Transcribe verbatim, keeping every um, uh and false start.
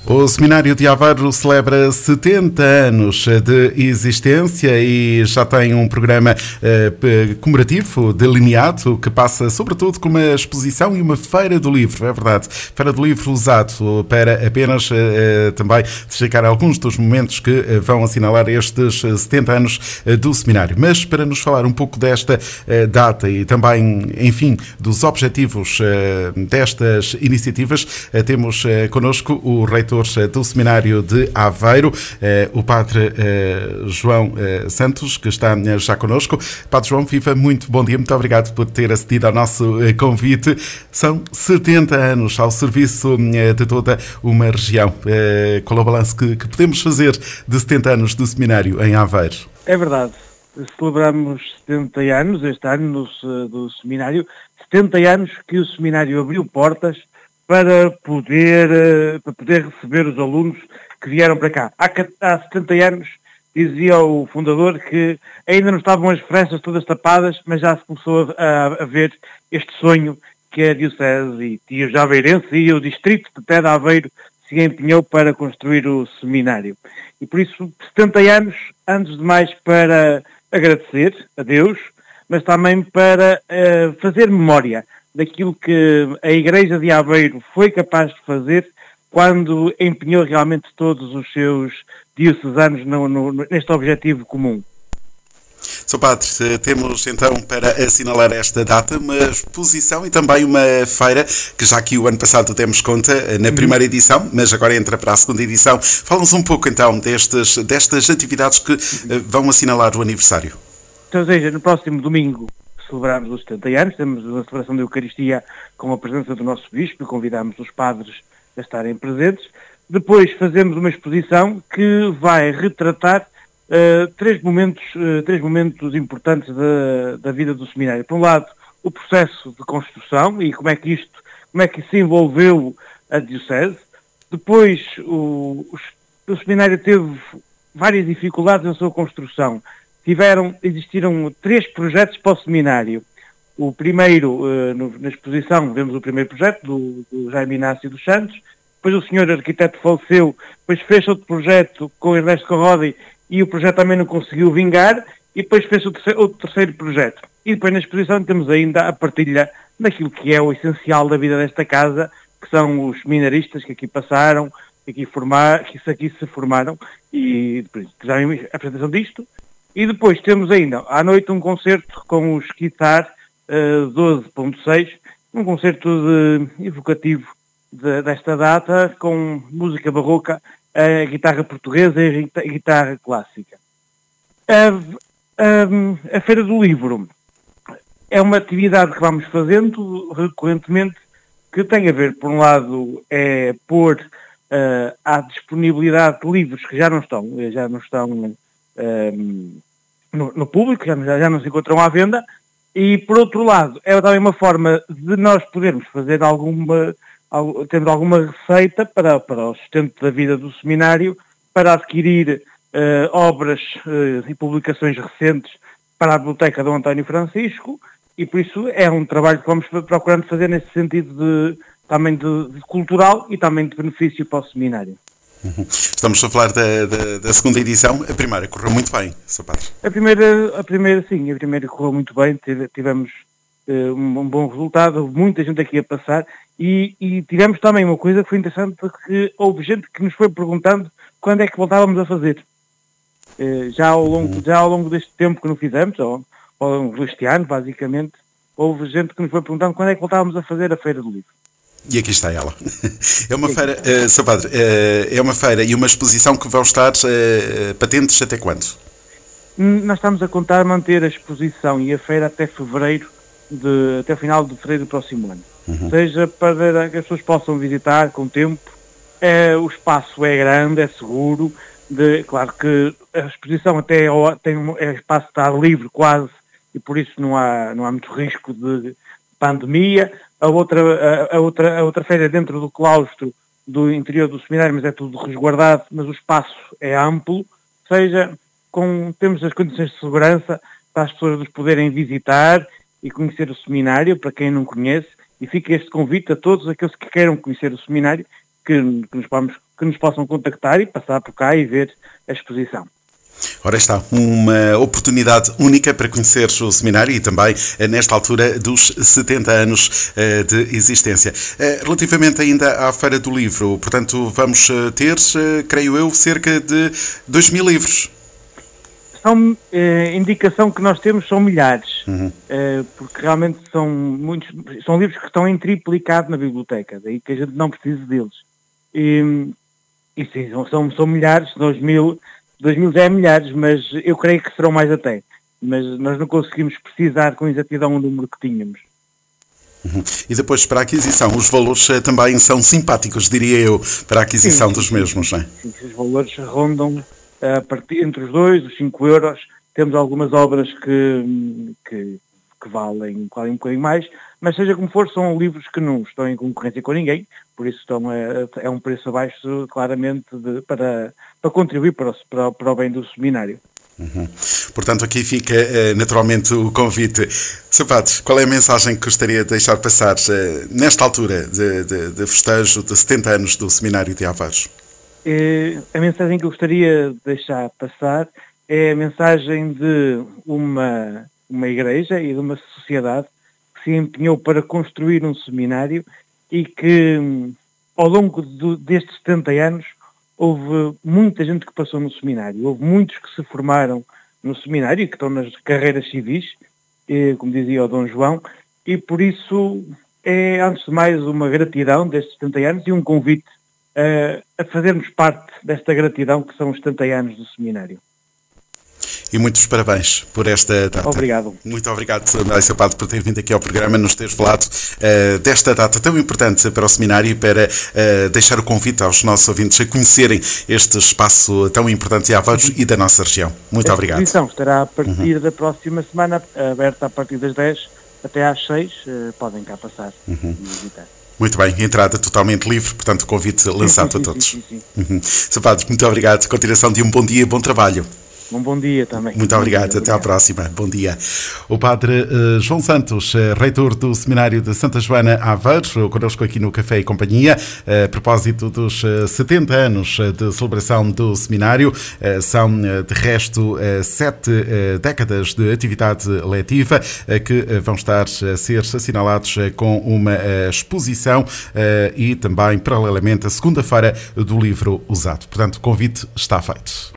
O Seminário de Aveiro celebra setenta anos de existência e já tem um programa eh, comemorativo delineado que passa sobretudo com uma exposição e uma feira do livro, é verdade, feira do livro usado para apenas eh, também destacar alguns dos momentos que eh, vão assinalar estes setenta anos eh, do Seminário. Mas para nos falar um pouco desta eh, data e também, enfim, dos objetivos eh, destas iniciativas, eh, temos eh, connosco o reitor do Seminário de Aveiro, eh, o Padre eh, João eh, Santos, que está eh, já connosco. Padre João, viva, muito bom dia, muito obrigado por ter acedido ao nosso eh, convite. São setenta anos ao serviço eh, de toda uma região. Eh, qual é o balanço que, que podemos fazer de setenta anos do Seminário em Aveiro? É verdade. Celebramos setenta anos este ano no, do Seminário, setenta anos que o Seminário abriu portas para poder, para poder receber os alunos que vieram para cá. Há, há setenta anos, dizia o fundador, que ainda não estavam as frestas todas tapadas, mas já se começou a, a ver este sonho que a Diocese e os aveirenses e o distrito de Té de Aveiro se empenhou para construir o seminário. E por isso, setenta anos, antes de mais para agradecer a Deus, mas também para uh, fazer memória daquilo que a Igreja de Aveiro foi capaz de fazer quando empenhou realmente todos os seus diocesanos no, no, neste objetivo comum. Sr. Padre, temos então para assinalar esta data uma exposição e também uma feira, que já aqui o ano passado demos conta na primeira edição, mas agora entra para a segunda edição. Fala-nos um pouco então destas, destas atividades que vão assinalar o aniversário. Então, ou seja, no próximo domingo celebramos os setenta anos, temos a celebração da Eucaristia com a presença do nosso Bispo e convidamos os padres a estarem presentes. Depois fazemos uma exposição que vai retratar uh, três, momentos, uh, três momentos importantes da, da vida do seminário. Por um lado, o processo de construção e como é que isto, como é que se envolveu a Diocese. Depois, o, o, o seminário teve várias dificuldades na sua construção. Tiveram, existiram três projetos para o seminário. O primeiro, uh, no, na exposição, vemos o primeiro projeto do, do Jaime Inácio dos Santos, depois o senhor arquiteto faleceu, depois fez outro projeto com o Ernesto Corrodi e o projeto também não conseguiu vingar, e depois fez o terceiro, o terceiro projeto. E depois na exposição temos ainda a partilha daquilo que é o essencial da vida desta casa, que são os seminaristas que aqui passaram, que aqui, formar, que aqui se formaram, e depois já vimos a apresentação disto. E depois temos ainda, à noite, um concerto com os Guitar uh, doze ponto seis, um concerto de, evocativo de, desta data, com música barroca, a guitarra portuguesa e a guitarra clássica. A, a, a Feira do Livro é uma atividade que vamos fazendo recorrentemente, que tem a ver, por um lado, é pôr uh, à disponibilidade de livros que já não estão, já não estão... Um, no, no público, já, já não se encontram à venda, e por outro lado é também uma forma de nós podermos fazer alguma, termos alguma receita para, para o sustento da vida do seminário, para adquirir uh, obras uh, e publicações recentes para a Biblioteca do António Francisco, e por isso é um trabalho que vamos procurando fazer nesse sentido de, também de, de cultural e também de benefício para o seminário. Estamos a falar da, da, da segunda edição. A primeira correu muito bem, Sr. Padre. A primeira, a primeira sim, a primeira correu muito bem, tivemos uh, um, um bom resultado, houve muita gente aqui a passar e, e tivemos também uma coisa que foi interessante, porque houve gente que nos foi perguntando quando é que voltávamos a fazer. Uh, já, ao longo, já ao longo deste tempo que não fizemos, ou ao longo deste ano, basicamente, houve gente que nos foi perguntando quando é que voltávamos a fazer a Feira do Livro. E aqui está ela. É uma feira, uh, Sr. Padre, uh, é uma feira e uma exposição que vão estar uh, patentes até quando? Nós estamos a contar manter a exposição e a feira até fevereiro, de, até o final de fevereiro do próximo ano. Uhum. Ou seja, para que as pessoas possam visitar com tempo. É, o espaço é grande, é seguro. De, claro que a exposição até tem um é espaço de estar livre quase, e por isso não há, não há muito risco de pandemia. A outra, a, a, outra, a outra feira é dentro do claustro do interior do seminário, mas é tudo resguardado, mas o espaço é amplo, ou seja, com, temos as condições de segurança para as pessoas nos poderem visitar e conhecer o seminário, para quem não conhece, e fica este convite a todos aqueles que queiram conhecer o seminário, que, que nos vamos que nos possam contactar e passar por cá e ver a exposição. Ora está, uma oportunidade única para conhecer o seminário e também nesta altura dos setenta anos de existência. Relativamente ainda à Feira do Livro, portanto, vamos ter, creio eu, cerca de dois mil livros. São, eh, indicação que nós temos são milhares, uhum. eh, porque realmente são muitos, são livros que estão em triplicado na biblioteca, daí que a gente não precisa deles. E, e sim, são, são milhares, dois mil, dois mil já é milhares, mas eu creio que serão mais até. Mas nós não conseguimos precisar com exatidão o número que tínhamos. Uhum. E depois, para a aquisição, os valores também são simpáticos, diria eu, para a aquisição sim, dos sim, mesmos, não é? Sim, os valores rondam a partir, entre os dois, os cinco euros. Temos algumas obras que, que, que valem, valem um bocadinho mais, mas seja como for, são livros que não estão em concorrência com ninguém, por isso estão a, é um preço abaixo, claramente, de, para, para contribuir para o, para, para o bem do seminário. Uhum. Portanto, aqui fica uh, naturalmente o convite. senhor Padre, qual é a mensagem que gostaria de deixar passar uh, nesta altura de, de, de festejo de setenta anos do Seminário de Avares? Uh, a mensagem que eu gostaria de deixar passar é a mensagem de uma, uma igreja e de uma sociedade que se empenhou para construir um seminário e que, ao longo do, destes setenta anos, houve muita gente que passou no seminário, houve muitos que se formaram no seminário e que estão nas carreiras civis, como dizia o Dom João, e por isso é, antes de mais, uma gratidão destes setenta anos e um convite a, a fazermos parte desta gratidão que são os setenta anos do seminário. E muitos parabéns por esta data. Obrigado. Muito obrigado, senhor Padre, por ter vindo aqui ao programa, nos ter falado uh, desta data tão importante para o seminário e para uh, deixar o convite aos nossos ouvintes a conhecerem este espaço tão importante de Avares uhum. e da nossa região. Muito a obrigado. A exposição estará a partir uhum. da próxima semana, aberta a partir das dez até às seis. Uh, podem cá passar uhum. e visitar. Muito bem, entrada totalmente livre, portanto o convite lançado sim, sim, a todos. Sim, sim, sim. Uhum. senhor Padre, muito obrigado. Continuação de um bom dia e bom trabalho. Um bom dia também. Muito obrigado, até obrigado. À próxima. Bom dia. O Padre uh, João Santos, uh, reitor do Seminário de Santa Joana Avares, uh, connosco aqui no Café e Companhia, uh, a propósito dos uh, setenta anos de celebração do Seminário. Uh, são, uh, de resto, uh, sete uh, décadas de atividade letiva uh, que uh, vão estar a ser assinalados uh, com uma uh, exposição uh, e também, paralelamente, a segunda-feira do livro usado. Portanto, o convite está feito.